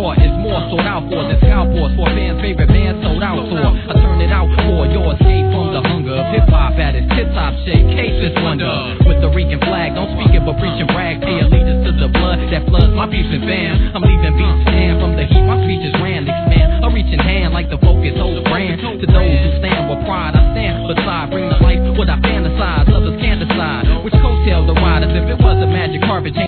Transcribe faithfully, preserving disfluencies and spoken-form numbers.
war is more sold out for than Scalpers for fans' favorite band sold out tour. I turn it out for your escape from the hunger of hip hop at its tip top shape. Case this wonder with the Rican flag. Don't speak it but preach and brag. Pay allegiance to the blood that floods my beats and fam. I'm leaving beats stand from the heat. My speeches ran expand. A reaching hand like the focus holds brand to those who stand with pride. I stand beside, bring to life what I feel.